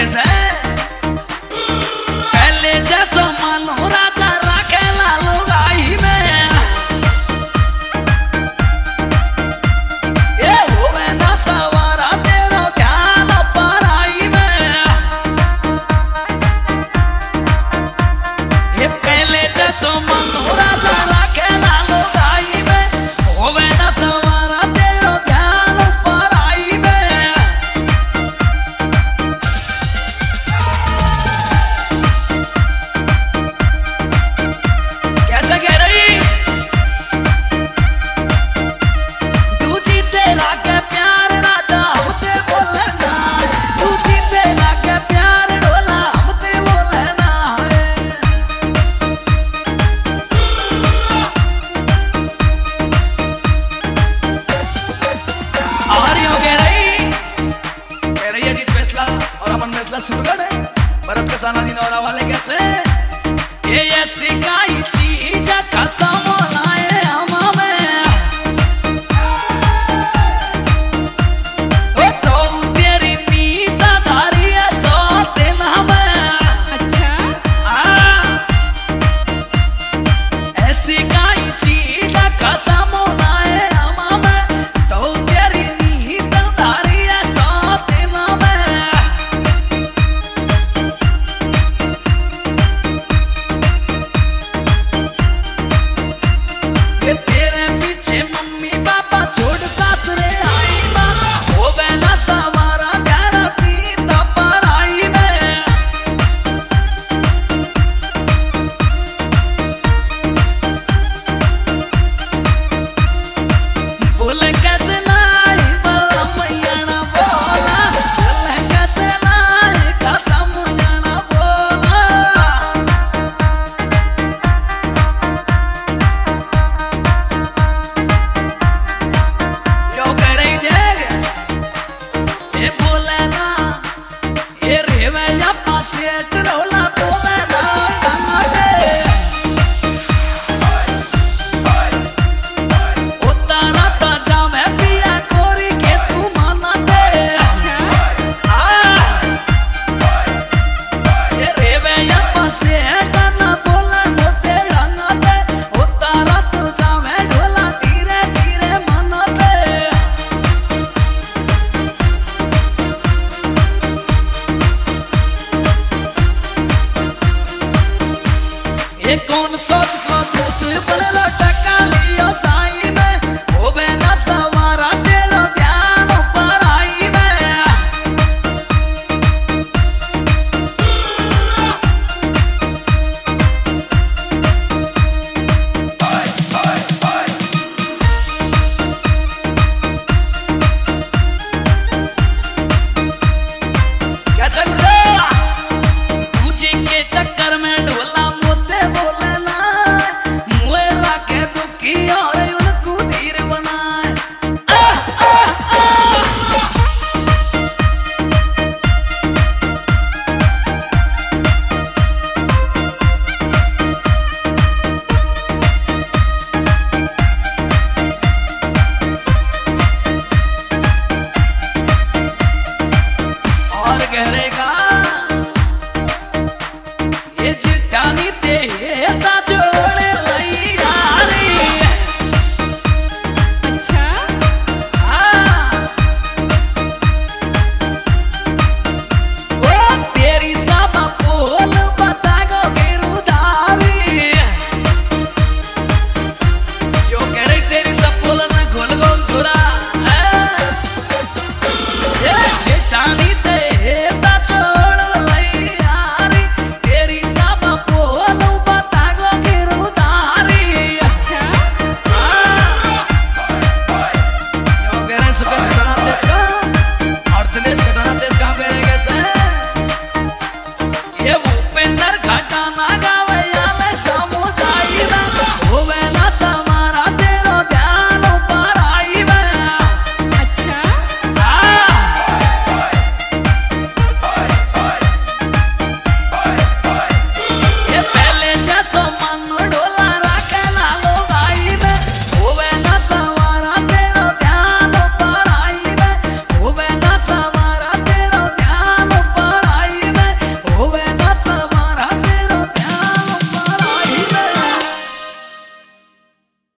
कैसे पहले जैसो मानो राजा राखे लालू गाई में ये होवे ना सवारा तेरो ध्यान पराई में ये पहले जैसो मानो राजा राखे लालू गाई में होवे ना सवारा तेरो ध्यान पराई में भरत कसाना जी नौरा वाले कैसे ये ऐसी काई चीज कसम लाए हमा में ओ तो तेरी नींद धारी है सो दिन हमें अच्छा ऐसी काई चीज कसम लाए हमा में तो तेरी नींद धारी है सो दिन हमें छोड़ सासरे आई ना हो बहना सवारा प्यारा थी तपर आई में बोले कैसे लाई बल्ला मैयाना बोला बोले कैसे लाई कसम मैयाना बोला ये कौन सोच को दूत बनेलो टका लियो साई में हो बहना सवारा तेरो ध्यान पर आई में क्या चल रहा तुझे के चक्कर में ढोला ये चिट्टानी